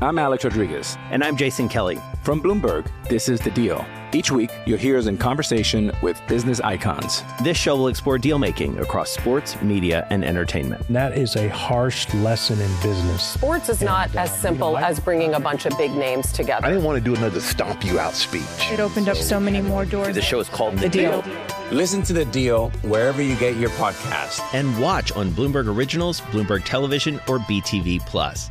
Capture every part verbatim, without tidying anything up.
I'm Alex Rodriguez. And I'm Jason Kelly. From Bloomberg, this is The Deal. Each week, you'll hear us in conversation with business icons. This show will explore deal-making across sports, media, and entertainment. That is a harsh lesson in business. Sports is not and, uh, as simple you know, I, as bringing a bunch of big names together. I didn't want to do another stomp you out speech. It opened up so many more doors. The show is called The, the Deal. Deal. Listen to The Deal wherever you get your podcasts. And watch on Bloomberg Originals, Bloomberg Television, or B T V Plus.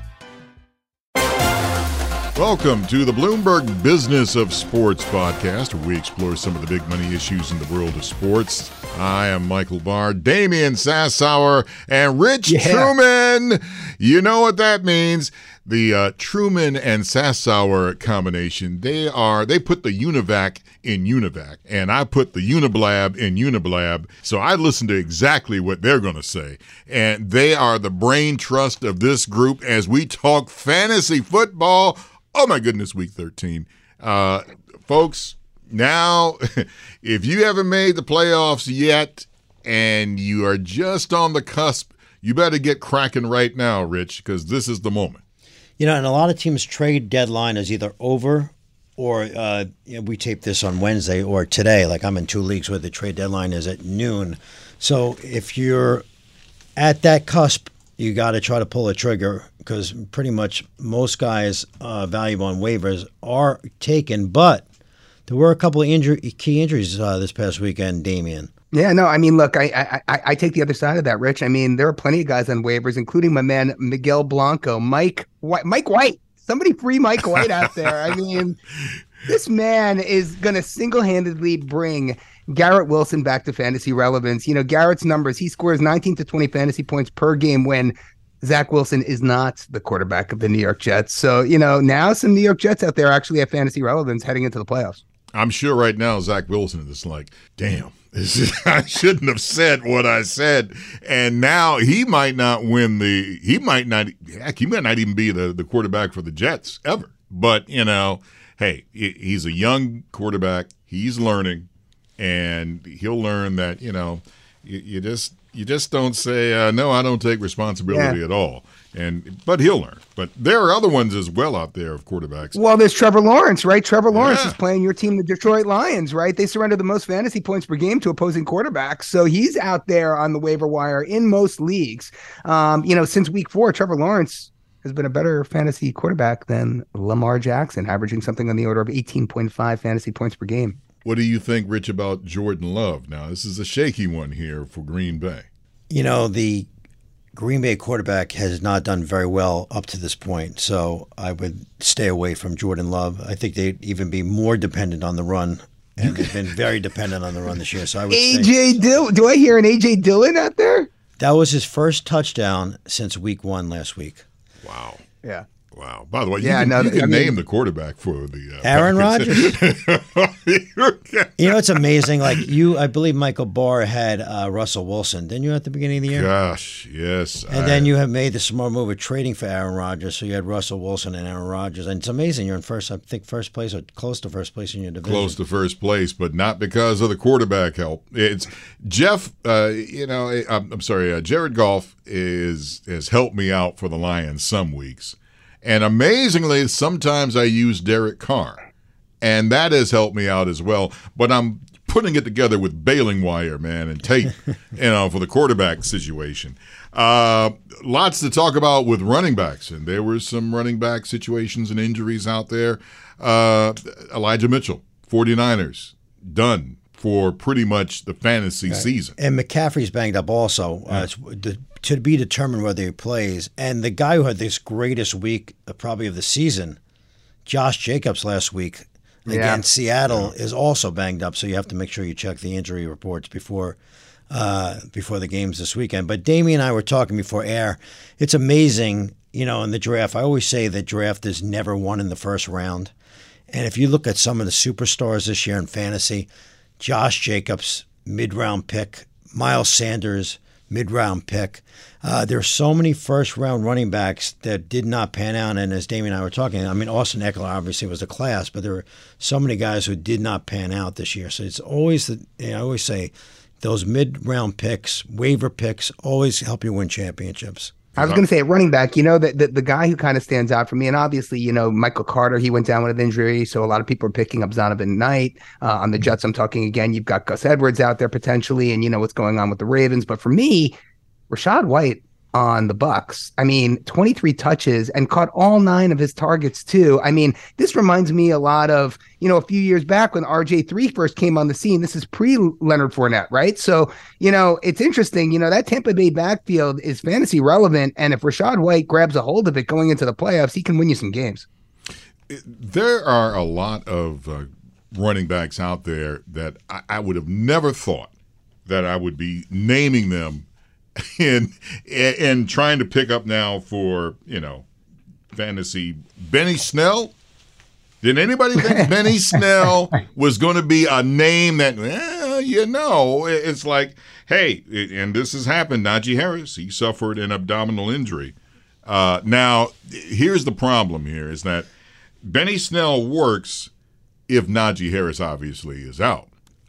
Welcome to the Bloomberg Business of Sports podcast, where we explore some of the big money issues in the world of sports. I am Michael Barr, Damian Sassower, and Rich yeah. Truman. You know what that means. The uh, Truman and Sassower combination, they are they put the Univac in Univac, and I put the Uniblab in Uniblab, so I listen to exactly what they're going to say. And they are the brain trust of this group as we talk fantasy football. Oh, my goodness, week thirteen. Uh, folks, now, if you haven't made the playoffs yet and you are just on the cusp, you better get cracking right now, Rich, because this is the moment. You know, and a lot of teams' trade deadline is either over or uh, you know, we tape this on Wednesday or today. Like I'm in two leagues where the trade deadline is at noon. So if you're at that cusp, you got to try to pull a trigger because pretty much most guys uh, valuable on waivers are taken. But there were a couple of injury, key injuries uh, this past weekend, Damian. Yeah, no, I mean, look, I, I I take the other side of that, Rich. I mean, there are plenty of guys on waivers, including my man Miguel Blanco, Mike White, Mike White. Somebody free Mike White out there. I mean, this man is going to single-handedly bring Garrett Wilson back to fantasy relevance. You know, Garrett's numbers, he scores nineteen to twenty fantasy points per game when Zach Wilson is not the quarterback of the New York Jets. So, you know, now some New York Jets out there actually have fantasy relevance heading into the playoffs. I'm sure right now Zach Wilson is like, damn, this is, I shouldn't have said what I said. And now he might not win the – he might not – heck, he might not even be the, the quarterback for the Jets ever. But, you know, hey, he's a young quarterback. He's learning. And he'll learn that, you know, you, you just you just don't say, uh, no, I don't take responsibility yeah. at all. And But he'll learn. But there are other ones as well out there of quarterbacks. Well, there's Trevor Lawrence, right? Trevor Lawrence yeah. is playing your team, the Detroit Lions, right? They surrender the most fantasy points per game to opposing quarterbacks. So he's out there on the waiver wire in most leagues. Um, you know, since week four, Trevor Lawrence has been a better fantasy quarterback than Lamar Jackson, averaging something on the order of eighteen point five fantasy points per game. What do you think, Rich, about Jordan Love? Now, this is a shaky one here for Green Bay. You know, the Green Bay quarterback has not done very well up to this point, so I would stay away from Jordan Love. I think they'd even be more dependent on the run, and they've been very dependent on the run this year. So I would A J Dillon. Do I hear an A J Dillon out there? That was his first touchdown since week one last week. Wow. Yeah. Wow. By the way, you yeah, can, no, you can I name mean, the quarterback for the uh, Aaron Rodgers. You know, it's amazing. Like you, I believe Michael Barr had uh, Russell Wilson, didn't you, at the beginning of the year? Gosh, yes. And I, then you have made the smart move of trading for Aaron Rodgers. So you had Russell Wilson and Aaron Rodgers. And it's amazing. You're in first, I think, first place or close to first place in your division. Close to first place, but not because of the quarterback help. It's Jeff, uh, you know, I'm, I'm sorry, uh, Jared Goff is has helped me out for the Lions some weeks. And amazingly, sometimes I use Derek Carr, and that has helped me out as well. But I'm putting it together with baling wire, man, and tape, you know, for the quarterback situation. Uh, lots to talk about with running backs, and there were some running back situations and injuries out there. Uh, Elijah Mitchell, 49ers, done for pretty much the fantasy right. season. And McCaffrey's banged up also. Yeah. Uh, it's the, to be determined whether he plays. And the guy who had this greatest week uh, probably of the season, Josh Jacobs last week yeah. against Seattle, yeah. is also banged up. So you have to make sure you check the injury reports before uh, before the games this weekend. But Damien and I were talking before air. It's amazing, you know, in the draft. I always say the draft is never won in the first round. And if you look at some of the superstars this year in fantasy, Josh Jacobs, mid-round pick, Miles Sanders, mid-round pick. Uh, there are so many first-round running backs that did not pan out. And as Damien and I were talking, I mean, Austin Eckler obviously was a class, but there were so many guys who did not pan out this year. So it's always, the, you know, I always say, those mid-round picks, waiver picks, always help you win championships. I was going to say at running back, you know, the, the, the guy who kind of stands out for me, and obviously, you know, Michael Carter, he went down with an injury, so a lot of people are picking up Zonovan Knight. Uh, on the Jets, I'm talking again, you've got Gus Edwards out there potentially, and you know what's going on with the Ravens. But for me, Rachaad White on the Bucks, I mean, twenty-three touches and caught all nine of his targets too. I mean, this reminds me a lot of, you know, a few years back when R J three first came on the scene. This is pre-Leonard Fournette, right? So, you know, it's interesting. You know, that Tampa Bay backfield is fantasy relevant, and if Rachaad White grabs a hold of it going into the playoffs, he can win you some games. There are a lot of uh, running backs out there that I, I would have never thought that I would be naming them and and trying to pick up now for, you know, fantasy. Benny Snell? Did anybody think Benny Snell was going to be a name that, eh, you know, it's like, hey, and this has happened. Najee Harris, he suffered an abdominal injury. Uh, now, here's the problem here is that Benny Snell works if Najee Harris obviously is out.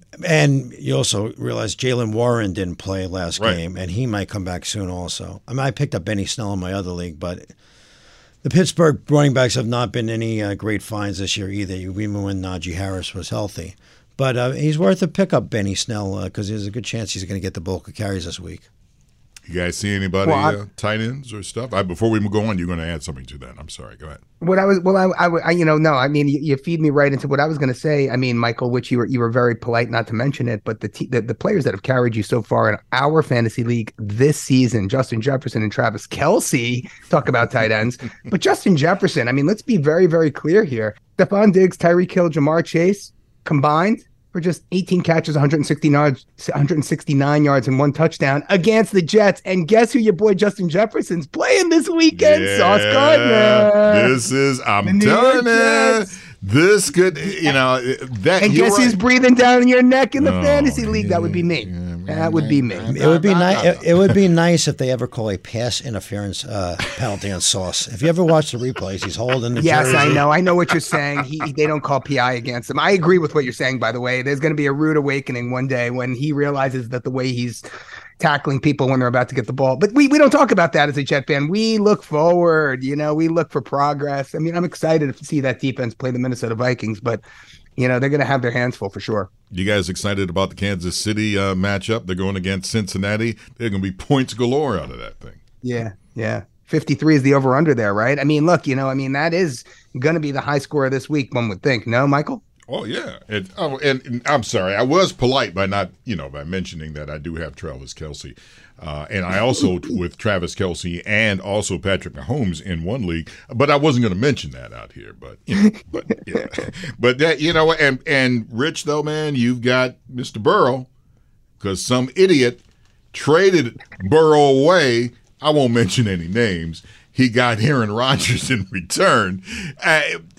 And you also realize Jalen Warren didn't play last right. game, and he might come back soon also. I mean, I picked up Benny Snell in my other league, but the Pittsburgh running backs have not been any uh, great finds this year either, even when Najee Harris was healthy. But uh, he's worth a pickup, Benny Snell, because uh, there's a good chance he's going to get the bulk of carries this week. You guys see anybody well, I, uh, tight ends or stuff? I, before we go on, you're going to add something to that. I'm sorry. Go ahead. What I was, well, I, I, I you know, no, I mean, you, you feed me right into what I was going to say. I mean, Michael, which you were, you were very polite not to mention it, but the, t- the the players that have carried you so far in our fantasy league this season, Justin Jefferson and Travis Kelce, talk about tight ends, but Justin Jefferson, I mean, let's be very, very clear here. Stephon Diggs, Tyreek Hill, Jamar Chase combined for just eighteen catches, one hundred sixty yards, one hundred sixty-nine yards, and one touchdown against the Jets. And guess who your boy Justin Jefferson's playing this weekend? Yeah, Sauce Gardner. This is, I'm telling you, this could, you know, that. And guess right. who's breathing down your neck in the oh, fantasy league? Yeah, that would be me. Yeah, man, that would be me. It would be nice. It, it would be nice if they ever call a pass interference uh, penalty on Sauce. If you ever watch the replays, he's holding the yes, jersey. I know. I know what you're saying. He, they don't call P I against him. I agree with what you're saying. By the way, there's going to be a rude awakening one day when he realizes that the way he's tackling people when they're about to get the ball. But we we don't talk about that as a Jet fan. We look forward. You know, we look for progress. I mean, I'm excited to see that defense play the Minnesota Vikings, but you know, they're going to have their hands full for sure. You guys excited about the Kansas City uh, matchup? They're going against Cincinnati. They're going to be points galore out of that thing. Yeah, yeah. fifty-three is the over-under there, right? I mean, look, you know, I mean, that is going to be the high score this week, one would think. No, Michael? Oh, yeah. And, oh, and, and I'm sorry. I was polite by not, you know, by mentioning that I do have Travis Kelce. Uh, and I also, with Travis Kelce and also Patrick Mahomes in one league, but I wasn't going to mention that out here. But, you know, but, yeah. but that, you know, and, and Rich, though, man, you've got Mister Burrow because some idiot traded Burrow away. I won't mention any names. He got Aaron Rodgers in return. Uh,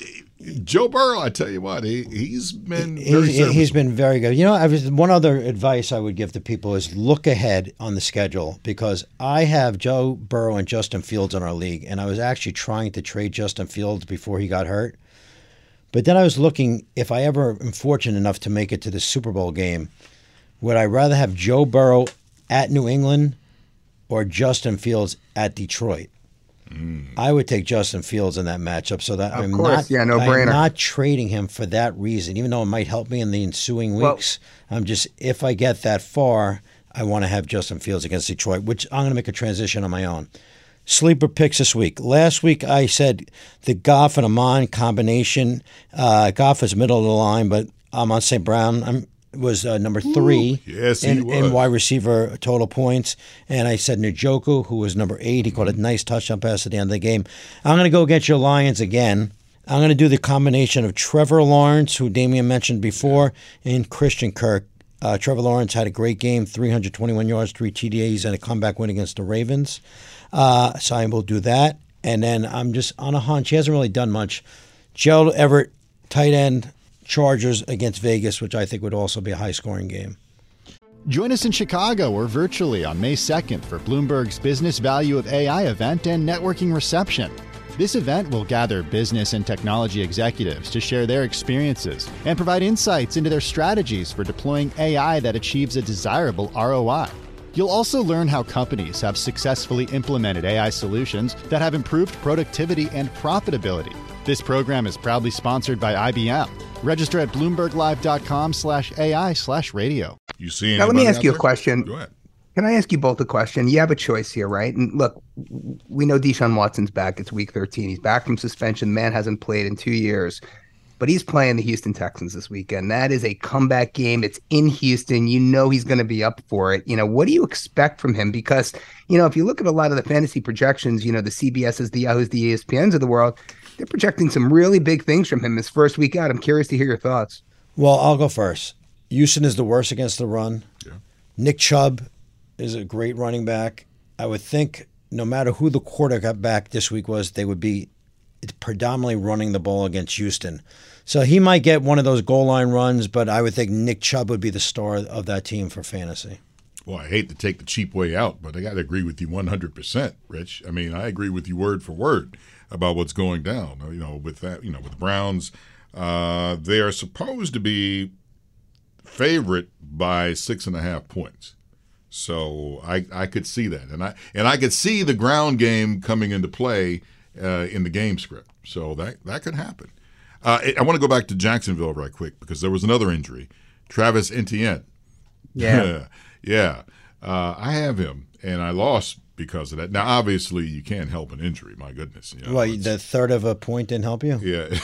Joe Burrow, I tell you what, he, he's been very he's, he's been very good. You know, I was, one other advice I would give to people is look ahead on the schedule because I have Joe Burrow and Justin Fields in our league, and I was actually trying to trade Justin Fields before he got hurt. But then I was looking, if I ever am fortunate enough to make it to the Super Bowl game, would I rather have Joe Burrow at New England or Justin Fields at Detroit? Mm. I would take Justin Fields in that matchup, so that of I'm course, not, yeah, no I'm brainer. not trading him for that reason. Even though it might help me in the ensuing weeks, well, I'm just if I get that far, I want to have Justin Fields against Detroit, which I'm going to make a transition on my own. Sleeper picks this week. Last week I said the Goff and Amon combination. Uh, Goff is middle of the line, but Amon Saint Brown I'm, was uh, number three Ooh, yes, he in, was. in wide receiver total points. And I said Njoku, who was number eight. He caught a nice touchdown pass at the end of the game. I'm going to go against your Lions again. I'm going to do the combination of Trevor Lawrence, who Damian mentioned before, and Christian Kirk. Uh, Trevor Lawrence had a great game, three hundred twenty-one yards, three T D As, and a comeback win against the Ravens. Uh, so I will do that. And then I'm just on a hunch. He hasn't really done much. Gerald Everett, tight end, Chargers against Vegas, which I think would also be a high-scoring game. Join us in Chicago or virtually on May second for Bloomberg's Business Value of A I event and networking reception. This event will gather business and technology executives to share their experiences and provide insights into their strategies for deploying A I that achieves a desirable R O I. You'll also learn how companies have successfully implemented A I solutions that have improved productivity and profitability. This program is proudly sponsored by I B M. Register at bloomberglive.com slash AI slash radio. You see now, let me ask you there? a question. Go ahead. Can I ask you both a question? You have a choice here, right? And look, we know Deshaun Watson's back. It's week thirteen. He's back from suspension. The man hasn't played in two years. But he's playing the Houston Texans this weekend. That is a comeback game. It's in Houston. You know he's going to be up for it. You know, what do you expect from him? Because, you know, if you look at a lot of the fantasy projections, you know, the C B S's, the Yahoo's, the E S P N's of the world, they're projecting some really big things from him this first week out. I'm curious to hear your thoughts. Well, I'll go first. Houston is the worst against the run. Yeah. Nick Chubb is a great running back. I would think no matter who the quarterback this week was, they would be predominantly running the ball against Houston. So he might get one of those goal line runs, but I would think Nick Chubb would be the star of that team for fantasy. Well, I hate to take the cheap way out, but I got to agree with you one hundred percent, Rich. I mean, I agree with you word for word about what's going down. You know, with that, you know, with the Browns, uh, they are supposed to be favorite by six and a half points. So I, I could see that, and I and I could see the ground game coming into play uh, in the game script. So that that could happen. Uh, I want to go back to Jacksonville right quick because there was another injury, Travis Etienne. Yeah, yeah. Uh, I have him, and I lost because of that. Now, obviously, you can't help an injury. My goodness. You know, well, the third of a point didn't help you. Yeah.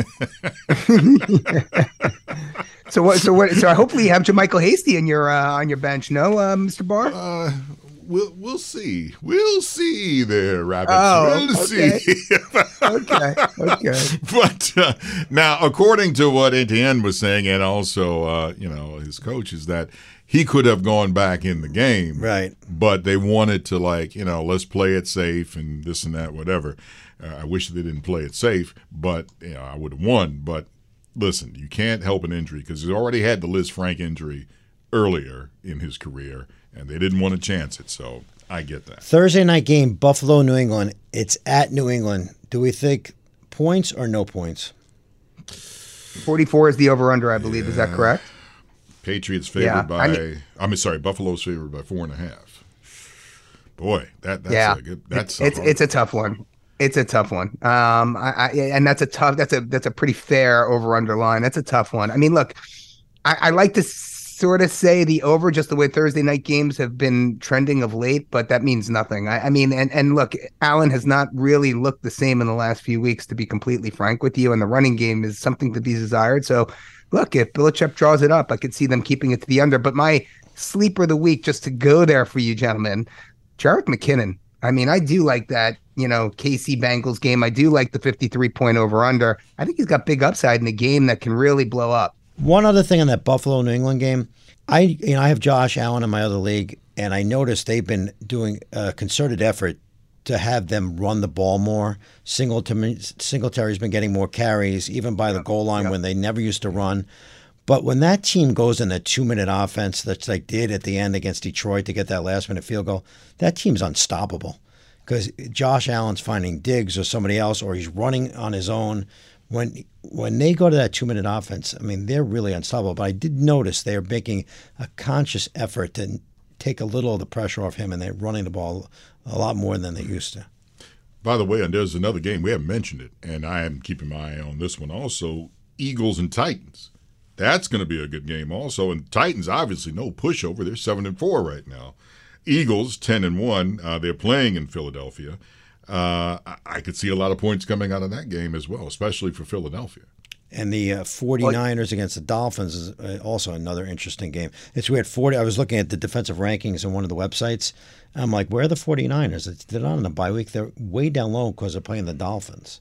So what? So what? So hopefully you have JaMychal Hasty in your uh, on your bench. No, uh, Mister Barr. Uh, we'll we'll see. We'll see there, Rabbit. Oh, we'll okay. see. okay. Okay. But uh, now, according to what Etienne was saying, and also uh, you know his coach, is that he could have gone back in the game, right? But they wanted to, like, you know, let's play it safe and this and that, whatever. Uh, I wish they didn't play it safe, but you know, I would have won. But listen, you can't help an injury because he already had the Liz Frank injury earlier in his career, and they didn't want to chance it. So I get that. Thursday night game, Buffalo, New England. It's at New England. Do we think points or no points? forty-four is the over-under, I believe. Yeah. Is that correct? Patriots favored yeah, by, I, mean, I mean, sorry, Buffalo's favored by four and a half. Boy, that that's yeah, a good, that's it's a it's a tough one. It's a tough one. Um, I, I and that's a tough. That's a that's a pretty fair over-under line. That's a tough one. I mean, look, I, I like to sort of say the over, just the way Thursday night games have been trending of late, but that means nothing. I, I mean, and and look, Allen has not really looked the same in the last few weeks, to be completely frank with you, and the running game is something to be desired. So, look, if Belichick draws it up, I could see them keeping it to the under. But my sleeper of the week, just to go there for you gentlemen, Jerick McKinnon. I mean, I do like that, you know, K C Bengals game. I do like the fifty-three point over under. I think he's got big upside in a game that can really blow up. One other thing on that Buffalo New England game, I you know I have Josh Allen in my other league, and I noticed they've been doing a concerted effort to have them run the ball more. Singletary, Singletary's been getting more carries, even by the goal line, yep. when they never used to run. But when that team goes in a two-minute offense that they did at the end against Detroit to get that last-minute field goal, that team's unstoppable because Josh Allen's finding Diggs or somebody else, or he's running on his own. When when they go to that two-minute offense, I mean, they're really unstoppable. But I did notice they're making a conscious effort to take a little of the pressure off him, and they're running the ball a lot more than they used to. By the way, and there's another game, we haven't mentioned it, and I am keeping my eye on this one also, Eagles and Titans. That's going to be a good game also. And Titans, obviously, no pushover. They're seven and four right now. Eagles, ten and one. Uh, they're playing in Philadelphia. Uh, I, I could see a lot of points coming out of that game as well, especially for Philadelphia. And the uh, 49ers against the Dolphins is uh, also another interesting game. It's weird. forty. I was looking at the defensive rankings on one of the websites. I'm like, where are the 49ers? It's, they're not on a bye week. They're way down low because they're playing the Dolphins.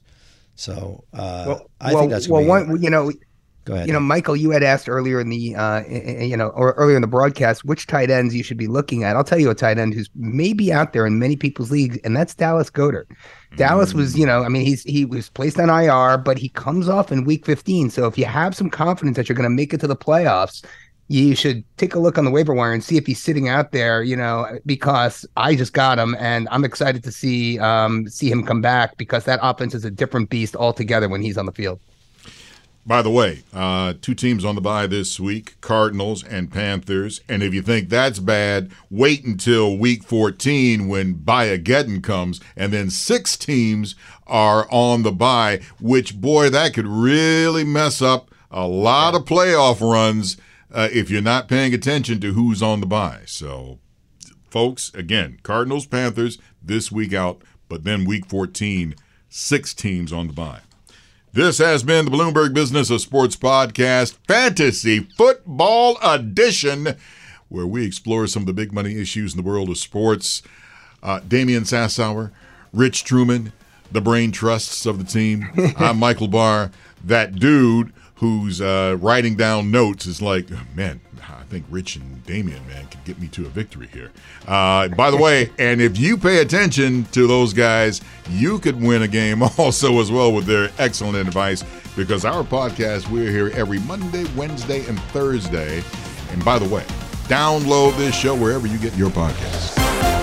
So uh, well, I well, think that's well. going to be. One, you know. Go ahead. You know, Michael, you had asked earlier in the, uh, you know, or earlier in the broadcast, which tight ends you should be looking at. I'll tell you a tight end who's maybe out there in many people's leagues, and that's Dallas Goedert. Mm. Dallas was, you know, I mean, he's he was placed on I R, but he comes off in week fifteen. So if you have some confidence that you're going to make it to the playoffs, you should take a look on the waiver wire and see if he's sitting out there, you know, because I just got him, and I'm excited to see um, see him come back because that offense is a different beast altogether when he's on the field. By the way, uh, two teams on the bye this week, Cardinals and Panthers. And if you think that's bad, wait until week fourteen when Bye-Ageddon comes, and then six teams are on the bye, which, boy, that could really mess up a lot of playoff runs uh, if you're not paying attention to who's on the bye. So, folks, again, Cardinals, Panthers this week out, but then week fourteen, six teams on the bye. This has been the Bloomberg Business of Sports podcast, Fantasy Football Edition, where we explore some of the big money issues in the world of sports. Uh, Damian Sassower, Rich Truman, the brain trusts of the team. I'm Michael Barr, that dude who's uh, writing down notes is like, man, I think Rich and Damian, man, could get me to a victory here. Uh, by the way, and if you pay attention to those guys, you could win a game also as well with their excellent advice, because our podcast, we're here every Monday, Wednesday, and Thursday. And by the way, download this show wherever you get your podcasts.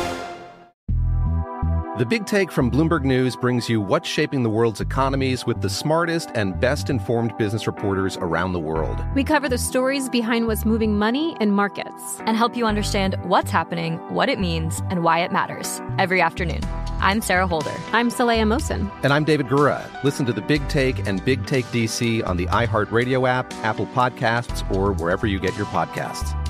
The Big Take from Bloomberg News brings you what's shaping the world's economies with the smartest and best-informed business reporters around the world. We cover the stories behind what's moving money and markets and help you understand what's happening, what it means, and why it matters every afternoon. I'm Sarah Holder. I'm Saleha Mohsin. And I'm David Gura. Listen to The Big Take and Big Take D C on the iHeartRadio app, Apple Podcasts, or wherever you get your podcasts.